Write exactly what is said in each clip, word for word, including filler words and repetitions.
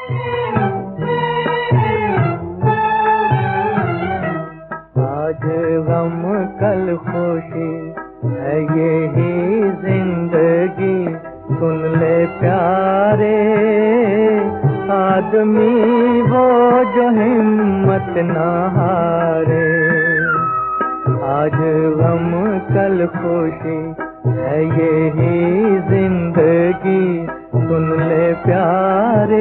आज गम कल खुशी है यही जिंदगी, सुन ले प्यारे। आदमी वो जो हिम्मत ना हारे। आज गम कल खुशी है यही जिंदगी, सुन ले प्यारे।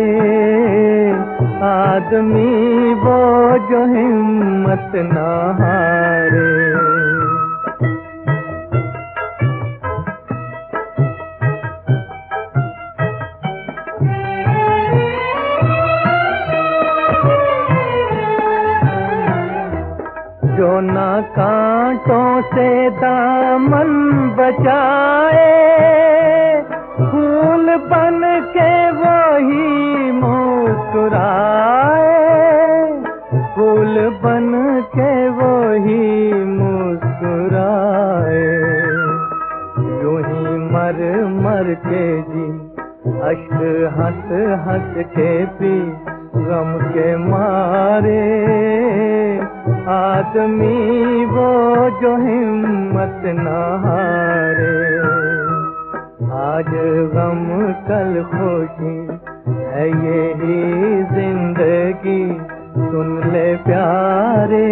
आदमी वो जो हिम्मत ना हारे। जो ना कांटों से दामन बचाए, फूल बन के वही मुस्कुराए। फूल बन के वही मुस्कुराए। यूं ही मर मर के जी, अश्क हंस हंस के पी, गम के मारे। आदमी वो जो हिम्मत ना हारे। आज गम कल खुशी है यही जिंदगी, सुन ले प्यारे।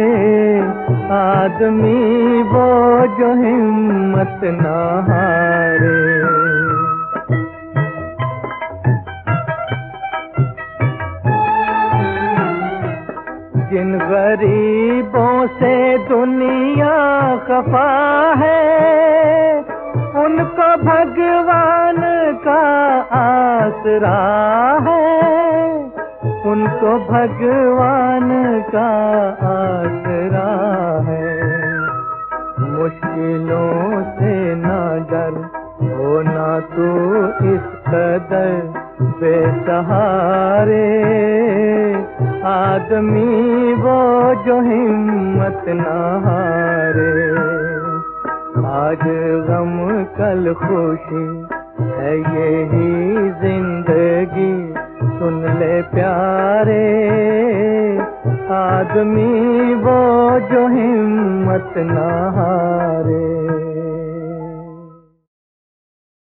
आदमी वो जो हिम्मत ना हारे। जिन गरीबों से दुनिया खफा है, उनको भगवान का आसरा है। उनको भगवान का आसरा है। मुश्किलों से ना डर, होना तू इस कदर बेसहारे। आदमी वो जो हिम्मत ना हारे। आज गम कल खुशी है यही जिंदगी, सुन ले प्यारे। आदमी वो जो हिम्मत ना हारे।